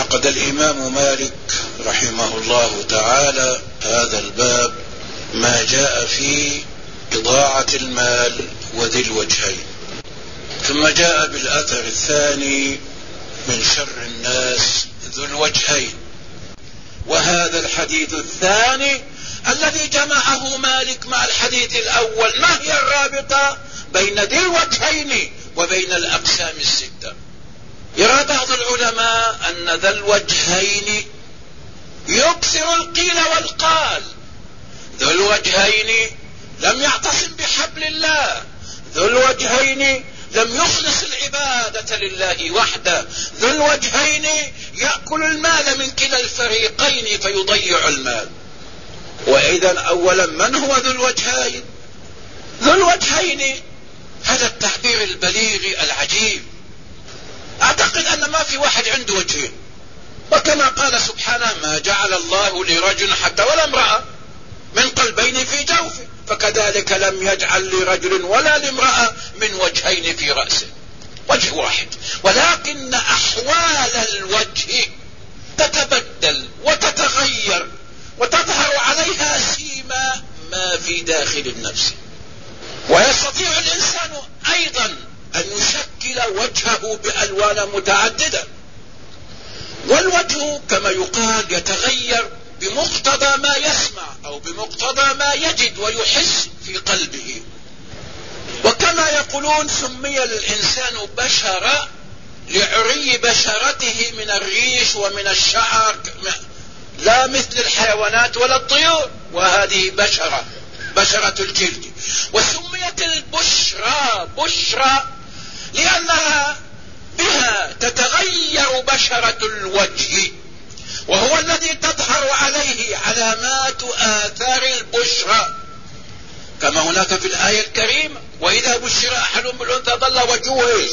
عقد الإمام مالك رحمه الله تعالى هذا الباب ما جاء في إضاعة المال وذي الوجهين، ثم جاء بالأثر الثاني من شر الناس ذو الوجهين، وهذا الحديث الثاني الذي جمعه مالك مع الحديث الأول. ما هي الرابطة بين ذي الوجهين وبين الأقسام الستة؟ يرى بعض العلماء أن ذا الوجهين يكثر القيل والقال. ذو الوجهين لم يعتصم بحبل الله، ذو الوجهين لم يخلص العبادة لله وحده، ذو الوجهين يأكل المال من كلا الفريقين فيضيع المال. وإذا أولا من هو ذو الوجهين؟ ذو الوجهين هذا التعبير البليغ العجيب. أعتقد أن ما في واحد عنده وجهين، وكما قال سبحانه ما جعل الله لرجل حتى ولا امرأة من قلبين في جوفه، فكذلك لم يجعل لرجل ولا لامرأة من وجهين في رأسه، وجه واحد. ولكن أحوال الوجه تتبدل وتتغير وتظهر عليها سيما ما في داخل النفس، ويستطيع الإنسان أيضا أن يشكل وجهه بألوان متعددة. والوجه كما يقال يتغير بمقتضى ما يسمع أو بمقتضى ما يجد ويحس في قلبه. وكما يقولون سمي الإنسان بشرة لعري بشرته من الريش ومن الشعر، لا مثل الحيوانات ولا الطيور، وهذه بشرة الجلد. وسميت البشرى بشرى لأنها بها تتغير بشرة الوجه، وهو الذي تظهر عليه علامات آثار البشرى، كما هناك في الآية الكريمة وإذا بشر أحدهم بالأنثى ظل وجهه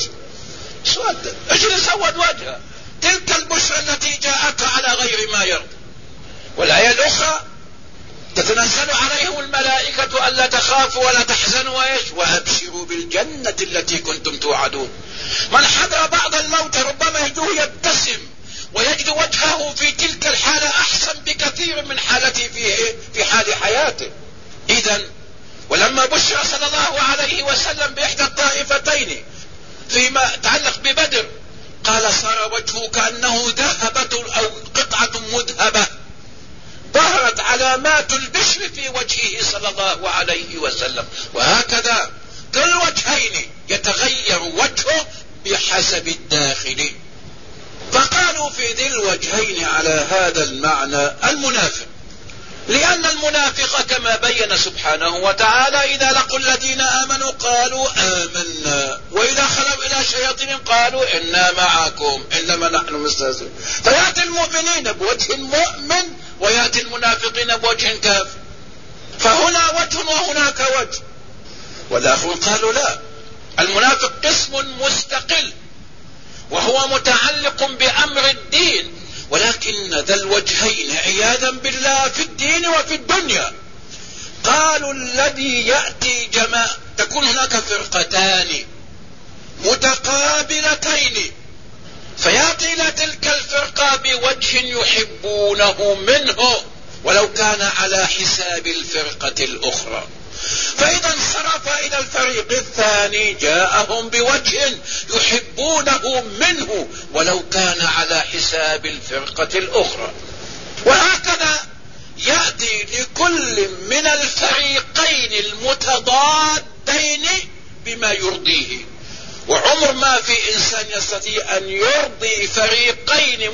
سود، ايش سود وجهه؟ تلك البشرى التي جاءت على غير ما يرضى. والآية الأخرى تتنزل عليهم الملائكة ألا تخافوا ولا تحزنوا وأبشروا بالجنة التي كنتم توعدون. من حضر بعض الموت ربما يجده يبتسم ويجد وجهه في تلك الحالة أحسن بكثير من حالته في حال حياته. إذن ولما بشر صلى الله عليه وسلم بإحدى الطائفتين فيما يتعلق ببدر قال صار وجهه كأنه ذهبة أو قطعة مذهبة، ظهرت علامات البشر في وجهه صلى الله عليه وسلم. وهكذا ذو الوجهين يتغير وجهه بحسب الداخل. فقالوا في ذي الوجهين على هذا المعنى المنافق، لأن المنافق كما بين سبحانه وتعالى إذا لقوا الذين آمنوا قالوا آمنا وإذا خلوا إلى شياطين قالوا إنا معكم إنما نحن مستهزئون. فيأتي المؤمنين بوجه مؤمن ويأتي المنافقين بوجه كافر، فهنا وجه وهناك وجه. والآخرون قالوا لا، المنافق قسم مستقل وهو متعلق بأمر الدين، ولكن ذا الوجهين عياذا بالله في الدين وفي الدنيا. قالوا الذي يأتي تكون هناك فرقتان متقابلتين، فيأتي إلى تلك الفرقة بوجه يحبونه منه ولو كان على حساب الفرقة الأخرى، فإذا انصرف إلى الفريق الثاني جاءهم بوجه يحبونه منه ولو كان على حساب الفرقة الأخرى. وهكذا يأتي لكل من الفريقين المتضادين بما يرضيه، وعمر ما في إنسان يستطيع أن يرضي فريقين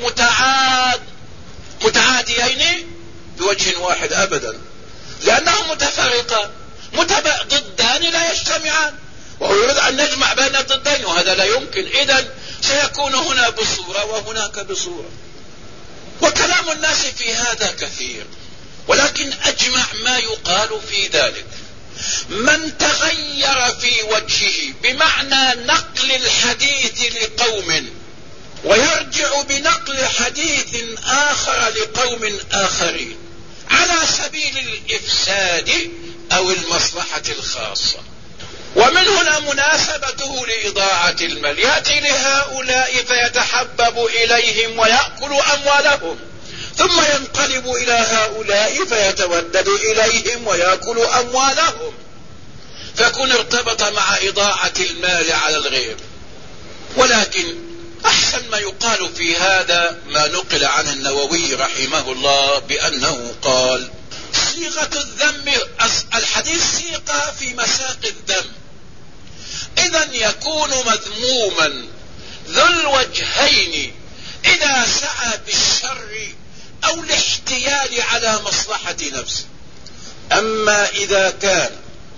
متعاديين بوجه واحد أبدا، لأنهم متفرقان ضدان لا يجتمعان، وهو يريد أن نجمع بين الضدين وهذا لا يمكن. إذن سيكون هنا بصورة وهناك بصورة. وكلام الناس في هذا كثير، ولكن أجمع ما يقال في ذلك من تغير في وجهه بمعنى نقل الحديث لقوم ويرجع بنقل حديث آخر لقوم آخرين على سبيل الإفساد أو المصلحة الخاصة، ومنه لا مناسبته لإضاعة المال، يأتي لهؤلاء فيتحبب إليهم ويأكل أموالهم، ثم ينقلب إلى هؤلاء فيتودد إليهم ويأكل أموالهم، فيكون ارتبط مع إضاعة المال على الغير. ولكن أحسن ما يقال في هذا ما نقل عن النووي رحمه الله بأنه قال: صيغة الذم، الحديث صيغة في مساق الذم، إذن يكون مذموما ذو الوجهين إذا سعى بالشر أو الاحتيال على مصلحة نفسه. أما إذا كان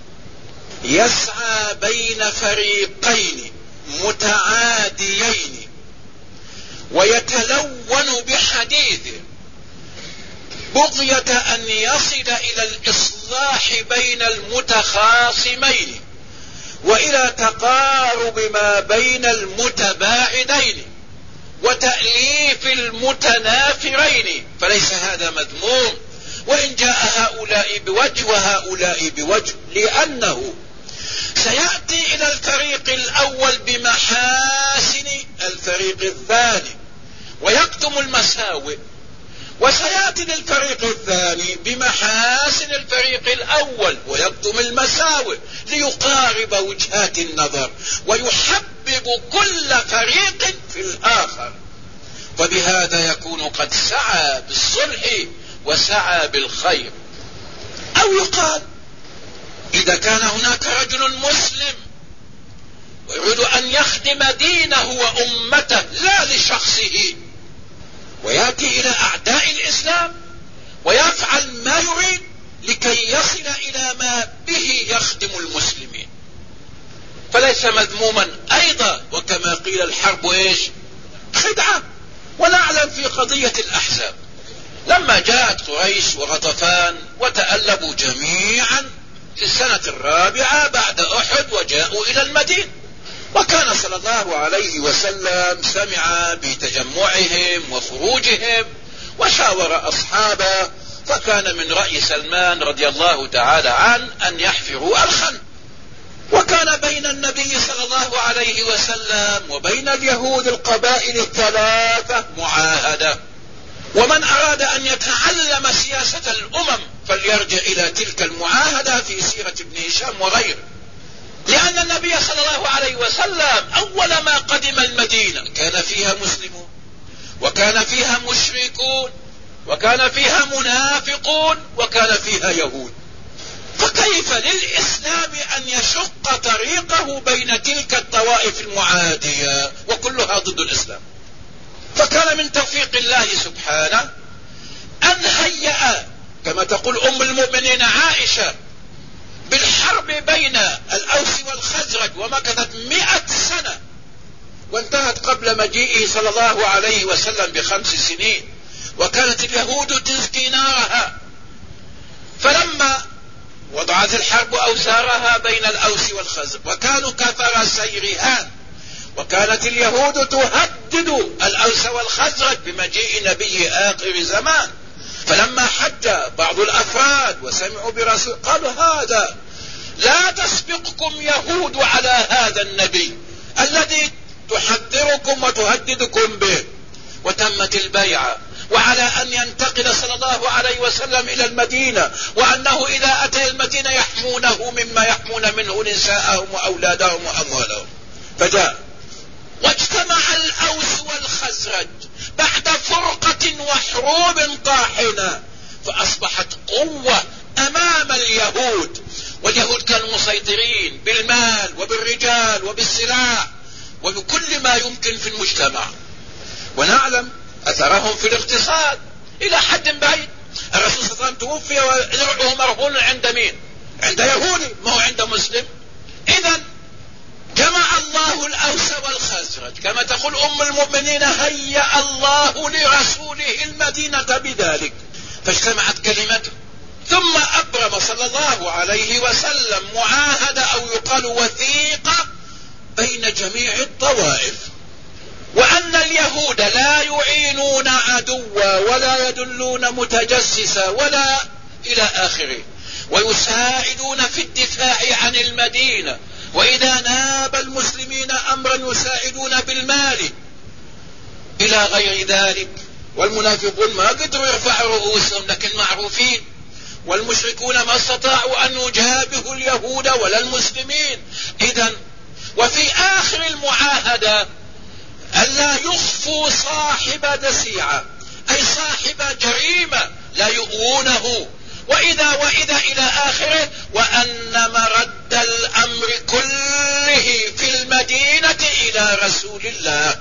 يسعى بين فريقين متعاديين ويتلون بحديثه بغية أن يصل إلى الإصلاح بين المتخاصمين وإلى تقارب ما بين المتباعدين وتأليف المتنافرين، فليس هذا مذموم وإن جاء هؤلاء بوجه وهؤلاء بوجه، لأنه سيأتي إلى الفريق الأول بمحاسن الفريق الثاني ويكتم المساوئ، وسيأتي للفريق الثاني بمحاسن الفريق الأول ويكتم المساوئ، ليقارب وجهات النظر ويحبب كل فريق في الآخر، فبهذا يكون قد سعى بالصلح وسعى بالخير. أو يقال: إذا كان هناك رجل مسلم ويريد أن يخدم دينه وأمته لا لشخصه، ويأتي إلى أعداء الإسلام ويفعل ما يريد لكي يصل إلى ما به يخدم المسلمين، فليس مذموما أيضا. وكما قيل: الحرب إيش؟ خدعة. ونعلم في قضية الأحزاب لما جاءت قريش وغطفان وتألبوا جميعا في السنة الرابعة بعد أحد وجاءوا إلى المدينة، وكان صلى الله عليه وسلم سمع بتجمعهم وخروجهم وشاور أصحابه، فكان من رأي سلمان رضي الله تعالى عنه أن يحفروا الخندق. وكان بين النبي صلى الله عليه وسلم وبين اليهود القبائل الثلاثة معاهدة، ومن أراد أن يتعلم سياسة الأمم فليرجع إلى تلك المعاهدة في سيرة ابن هشام وغيره، لأن النبي صلى الله عليه وسلم أول ما قدم المدينة كان فيها مسلمون وكان فيها مشركون وكان فيها منافقون وكان فيها يهود، فكيف للإسلام أن يشق طريقه بين تلك الطوائف المعادية وكلها ضد الإسلام؟ فكان من توفيق الله سبحانه أن هيأ كما تقول أم المؤمنين عائشة بالحرب بين الأوس والخزرج، ومكثت 100 سنة وانتهت قبل مجيئه صلى الله عليه وسلم ب5 سنين، وكانت اليهود تزكي نارها، فلما وضعت الحرب أوزارها بين الأوس والخزرج وكانوا كفرسي رهان، وكانت اليهود تهدد الأوس والخزرج بمجيء نبي آخر زمان، فلما حج بعض الأفراد وسمعوا برسول قالوا: هذا لا تسبقكم يهود على هذا النبي الذي تحذركم وتهددكم به. وتمت البيعة، وعلى أن ينتقل صلى الله عليه وسلم إلى المدينة، وأنه إذا أتى المدينة يحمونه مما يحمون منه نساءهم وأولادهم وأموالهم. فجاء واجتمع الأوس والخزرج بعد فرقة وحروب طاحنة، فأصبحت قوة أمام اليهود، واليهود كانوا مسيطرين بالمال وبالرجال وبالسلاح وبكل ما يمكن في المجتمع، ونعلم أثرهم في الاقتصاد إلى حد بعيد. الرسول صلى الله عليه وسلم توفي ودرعه مرهون عند مين؟ عند يهودي، ما هو عند مسلم. إذن جمع الله الأوس والخزرج كما تقول أم المؤمنين، هيأ الله لرسوله المدينة بذلك، فاجتمعت كلمته، ثم أبرم صلى الله عليه وسلم معاهدة أو يقال وثيقة بين جميع الطوائف، وأن اليهود لا يعينون عدوا ولا يدلون متجسسا ولا إلى آخره، ويساعدون في الدفاع عن المدينة وإذا ناب المسلمين أمرا يساعدون بالمال إلى غير ذلك. والمنافقون ما قدروا يرفعوا رؤوسهم لكن معروفين، والمشركون ما استطاعوا أن يجابهوا اليهود ولا المسلمين. إذن وفي آخر المعاهدة ألا يخفوا صاحب نسيعة، أي صاحب جريمة لا يؤونه. وإذا إلى آخره، وأن مرد الأمر كله في المدينة إلى رسول الله.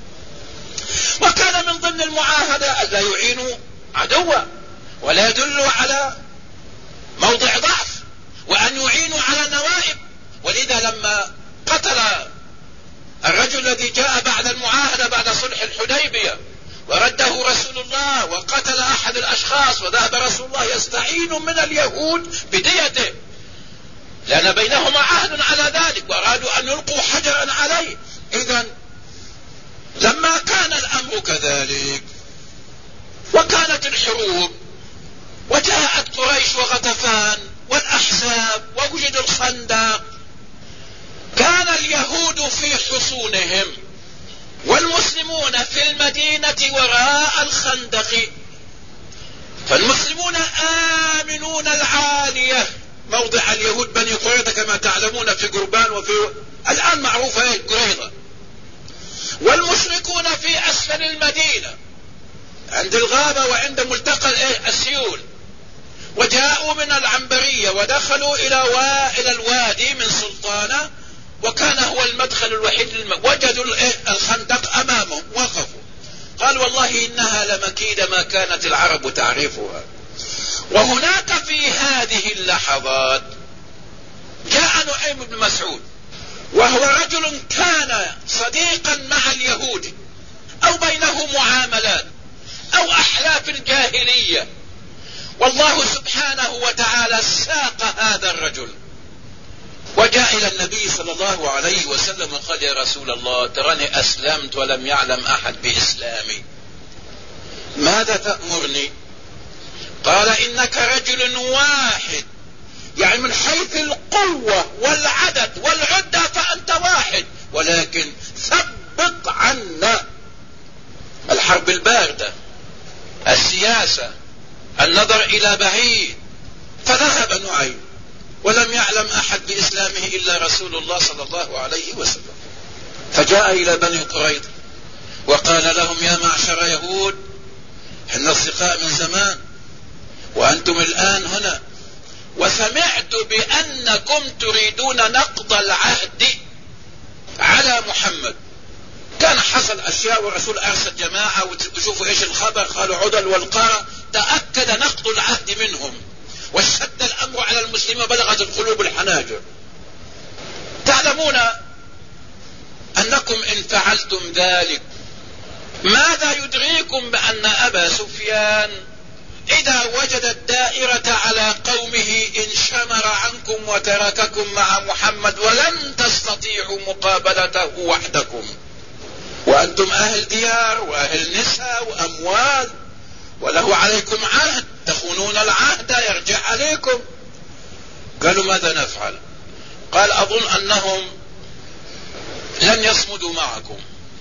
وكان من ضمن المعاهدة ألا يعينوا عدوا ولا يدلوا على موضع ضعف، وأن يعينوا على النوائب. ولذا لما قتل الرجل الذي جاء بعد المعاهدة بعد صلح الحديبية ورده رسول الله وقتل أحد الأشخاص، وذهب رسول الله يستعين من اليهود بديته، لأن بينهما عهد على ذلك، وأرادوا أن يلقوا حجرا عليه. إذن لما كان الأمر كذلك وكانت الحروب وجاءت قريش وغطفان والأحزاب ووجد الخندق، كان اليهود في حصونهم والمسلمون في المدينة وراء الخندق. فالمسلمون آمنون العالية موضع اليهود بني قريظة كما تعلمون في قربان، وفي الآن معروفة قريظة، والمشركون في أسفل المدينة عند الغابة وعند ملتقى السيول. وجاءوا من العنبرية ودخلوا إلى الوادي من سلطانة، وكان هو المدخل الوحيد وجدوا الخندق أمامهم، وقفوا قال والله إنها لمكيدة ما كانت العرب تعرفها. وهناك في هذه اللحظات جاء نعيم بن مسعود، وهو رجل كان صديقا مع اليهود أو بينه معاملات أو أحلاف الجاهلية، والله سبحانه وتعالى ساق هذا الرجل وجاء إلى النبي صلى الله عليه وسلم وقال يا رسول الله تراني أسلمت ولم يعلم أحد بإسلامي، ماذا تأمرني؟ قال إنك رجل واحد، يعني من حيث القوة والعدد والعدة فأنت واحد، ولكن ثبت عنا الحرب الباردة، السياسة، النظر إلى بعيد. فذهب نعيم ولم يعلم أحد بإسلامه إلا رسول الله صلى الله عليه وسلم، فجاء إلى بني قريظة وقال لهم يا معشر يهود إحنا أصدقاء من زمان وأنتم الآن هنا، وسمعت بأنكم تريدون نقض العهد على محمد. كان حصل أشياء والرسول أرسل جماعة وشوفوا إيش الخبر، قالوا عدل والقارة، تأكد نقض العهد منهم واشتد الأمر على المسلمين وبلغت القلوب الحناجر. تعلمون أنكم إن فعلتم ذلك ماذا يدريكم بأن أبا سفيان إذا وجد الدائرة على قومه انشمر عنكم وترككم مع محمد ولن تستطيعوا مقابلته وحدكم، وأنتم أهل ديار وأهل نساء وأموال وله عليكم عهد، تخونون العهد يرجع عليكم. قالوا ماذا نفعل؟ قال أظن أنهم لن يصمدوا معكم،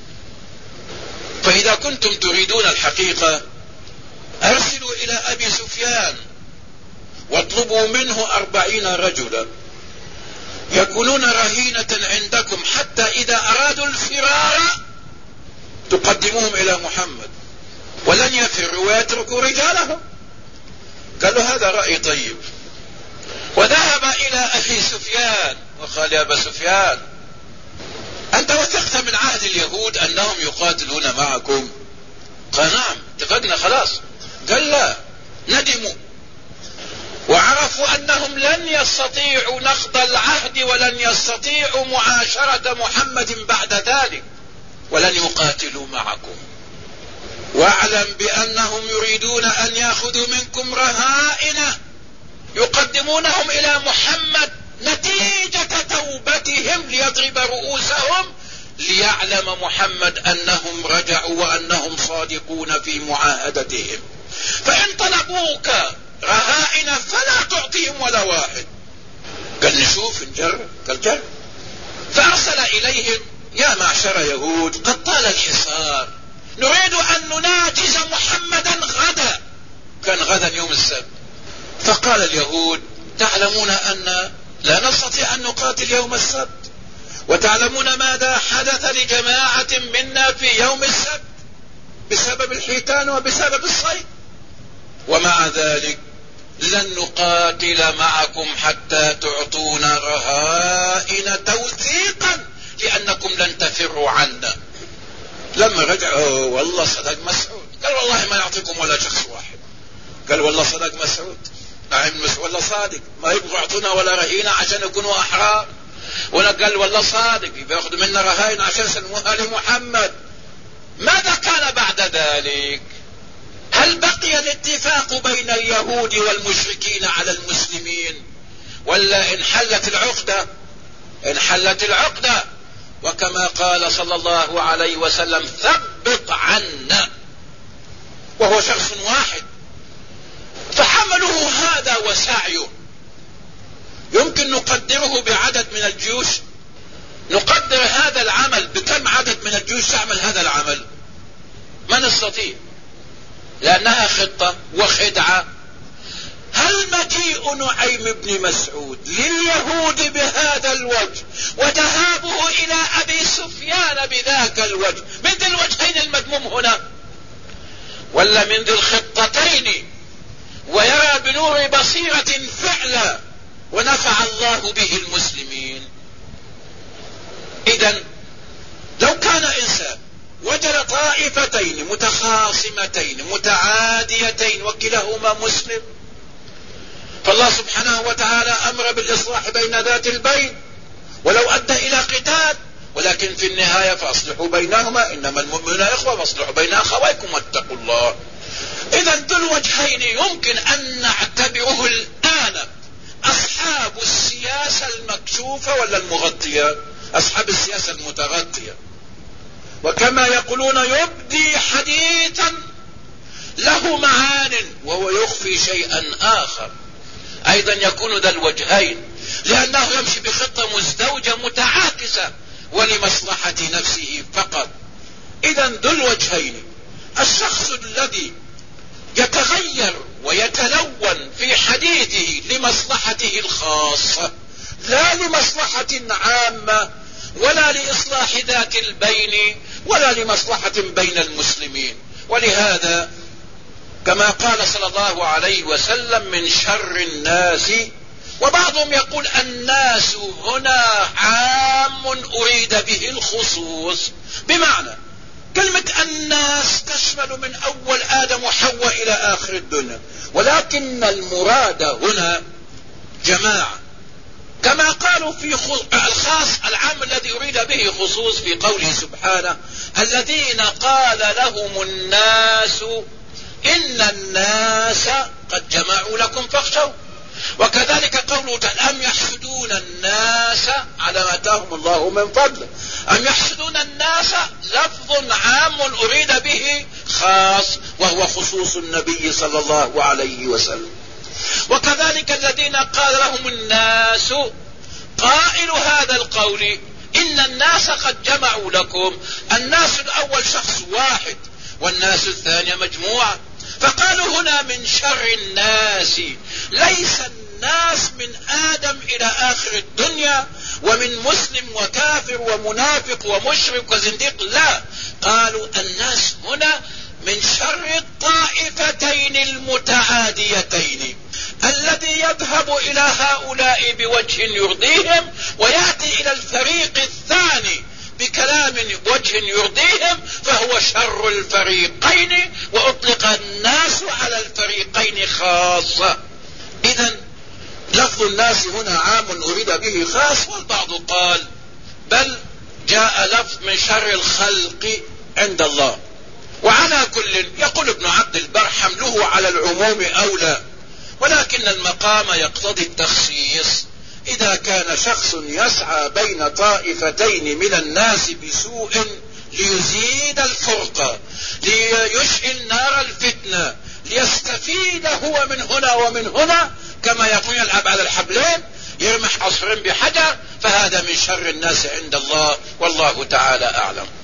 فإذا كنتم تريدون الحقيقة أرسلوا إلى أبي سفيان واطلبوا منه 40 رجلا يكونون رهينة عندكم، حتى إذا أرادوا الفرار تقدموهم إلى محمد ولن يفروا ويتركوا رجالهم. قالوا هذا رأي طيب. وذهب إلى أبي سفيان وقال يا أبا سفيان أنت وثقت من عهد اليهود أنهم يقاتلون معكم؟ قال نعم اتفقنا خلاص. قال لا، ندموا وعرفوا أنهم لن يستطيعوا نقض العهد ولن يستطيعوا معاشرة محمد بعد ذلك ولن يقاتلوا معكم، واعلم بأنهم يريدون أن يأخذوا منكم رهائن يقدمونهم إلى محمد نتيجة توبتهم ليضرب رؤوسهم، ليعلم محمد أنهم رجعوا وأنهم صادقون في معاهدتهم، فإن طلبوك رهائن فلا تعطيهم ولا واحد. قال نشوف نجرب. قال جرب. فأرسل إليهم: يا معشر يهود، قد طال الحصار، نريد أن نناجز محمدا غدا. كان غدا يوم السبت. فقال اليهود: تعلمون أن لا نستطيع أن نقاتل يوم السبت، وتعلمون ماذا حدث لجماعة منا في يوم السبت بسبب الحيتان وبسبب الصيد، ومع ذلك لن نقاتل معكم حتى تعطونا رهائن توثيقا لأنكم لن تفروا عنا. لما رجعوا: والله صدق مسعود. قال: والله ما نعطيكم ولا شخص واحد. قال: والله صدق مسعود. نعم مسعود والله صادق، ما يبغوا يعطونا ولا رهينة عشان يكونوا أحرار. قال: والله صادق، بياخذوا منا رهائن عشان يسلموها لمحمد. ماذا كان بعد ذلك؟ هل بقي الاتفاق بين اليهود والمشركين على المسلمين، ولا انحلت العقدة؟ انحلت العقدة. وكما قال صلى الله عليه وسلم: ثبت عنا، وهو شخص واحد. فحمله هذا وسعيه يمكن نقدره بعدد من الجيوش. نقدر هذا العمل بكم عدد من الجيوش تعمل هذا العمل؟ ما نستطيع، لأنها خطة وخدعة. هل مجيء نعيم بن مسعود لليهود بهذا الوجه وذهابه إلى أبي سفيان بذاك الوجه من ذي الوجهين المذموم هنا، ولا من ذي الخطتين، ويرى بنور بصيرة فعلا ونفع الله به المسلمين؟ إذن لو كان إنسان وجد طائفتين متخاصمتين متعاديتين وكلاهما مسلم، فالله سبحانه وتعالى أمر بالإصلاح بين ذات البين ولو أدى إلى قتال، ولكن في النهاية فأصلحوا بينهما، إنما المؤمنون إخوة فأصلحوا بين أخويكم واتقوا الله. إذن ذو الوجهين يمكن أن نعتبره الآن أصحاب السياسة المكشوفة ولا المغطية؟ أصحاب السياسة المتغطية. وكما يقولون: يبدي حديثا له معان وهو يخفي شيئا آخر. أيضا يكون ذا الوجهين لأنه يمشي بخطة مزدوجة متعاكسة ولمصلحة نفسه فقط. إذا ذو الوجهين: الشخص الذي يتغير ويتلون في حديثه لمصلحته الخاصة لا لمصلحة عامة ولا لإصلاح ذات البين ولا لمصلحة بين المسلمين. ولهذا كما قال صلى الله عليه وسلم: من شر الناس. وبعضهم يقول: الناس هنا عام أريد به الخصوص، بمعنى كلمة الناس تشمل من أول آدم وحواء إلى آخر الدنيا، ولكن المراد هنا جماعة، كما قالوا في الخاص العام الذي أريد به خصوص في قوله سبحانه: الذين قال لهم الناس إن الناس قد جمعوا لكم فاخشوا. وكذلك قوله تعالى: أم يحسدون الناس على ما آتاهم الله من فضله. أم يحسدون الناس لفظ عام أريد به خاص وهو خصوص النبي صلى الله عليه وسلم. وكذلك الذين قال لهم الناس، قائل هذا القول إن الناس قد جمعوا لكم، الناس الأول شخص واحد والناس الثانية مجموعة. فقالوا هنا من شر الناس، ليس الناس من آدم إلى آخر الدنيا ومن مسلم وكافر ومنافق ومشرك وزنديق، لا، قالوا الناس هنا من شر الطائفتين المتعاديتين، الذي يذهب إلى هؤلاء بوجه يرضيهم ويأتي إلى الفريق الثاني بكلام بوجه يرضيهم، فهو شر الفريقين، وأطلق الناس على الفريقين خاصة. إذن لفظ الناس هنا عام أريد به خاص. والبعض قال بل جاء لفظ من شر الخلق عند الله. وعلى كل يقول ابن عبد البر حمله على العموم أولى، ولكن المقام يقتضي التخصيص. إذا كان شخص يسعى بين طائفتين من الناس بسوء ليزيد الفرقة، ليشعل نار الفتنة، ليستفيد هو من هنا ومن هنا كما يقول يلعب على الحبلين، يرمح عصفورين بحجر، فهذا من شر الناس عند الله، والله تعالى أعلم.